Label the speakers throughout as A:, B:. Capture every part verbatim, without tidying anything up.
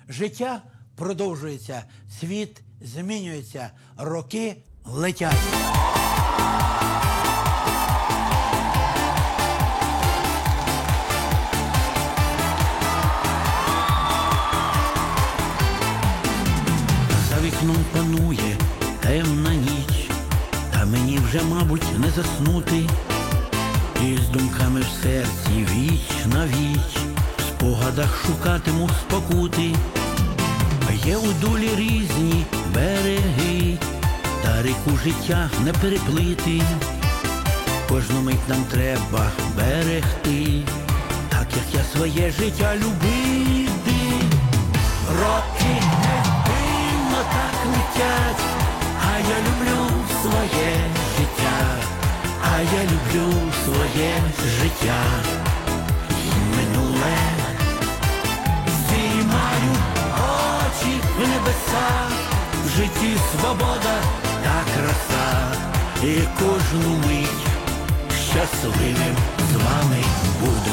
A: Життя продовжується, світ змінюється, роки летять.
B: За вікном панує темна ніч, та мені вже, мабуть, не заснути. І з думками в серці віч на віч, в спогадах шукатиму спокути. Є у долі різні береги, та ріку життя не переплити. Кожну мить нам треба берегти, так як я своє життя любити. Роки невпинно так летять, а я люблю своє життя, а я люблю своє життя. І минуле здіймаю очі в небеса, в житті свобода та краса, і кожну мить щасливим з вами буду.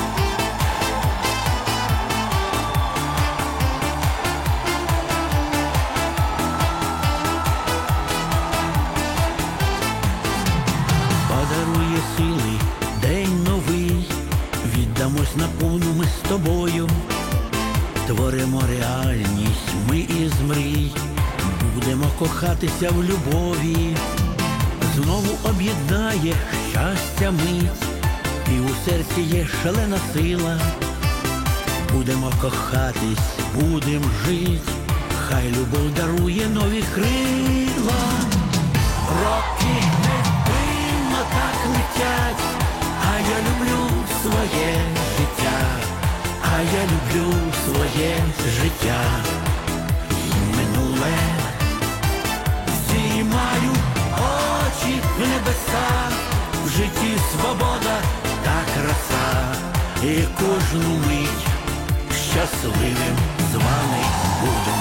B: Подарує сили день новий, віддамось наповну ми з тобою. Творимо реальність ми із мрій, будемо кохатися в любові. Знову об'єднає щастя мить, і у серці є шалена сила. Будемо кохатись, будем жить, хай любов дарує нові крила. Роки невпинно так летять, а я люблю своє життя, а я люблю своє життя. І минуле здіймаю очі в небеса, в житті свобода та краса, і кожну мить щасливим з вами буду.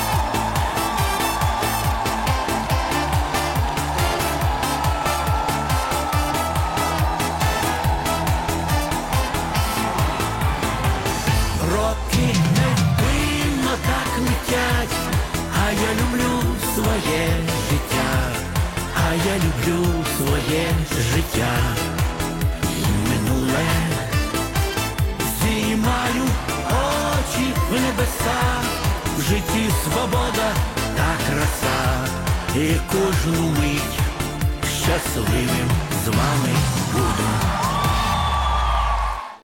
B: Роки невпинно так летять, а я люблю своє життя, а я люблю своє життя. І минуле здіймаю очі в небеса, в житті свобода та краса, і кожну мить щасливим з вами буду.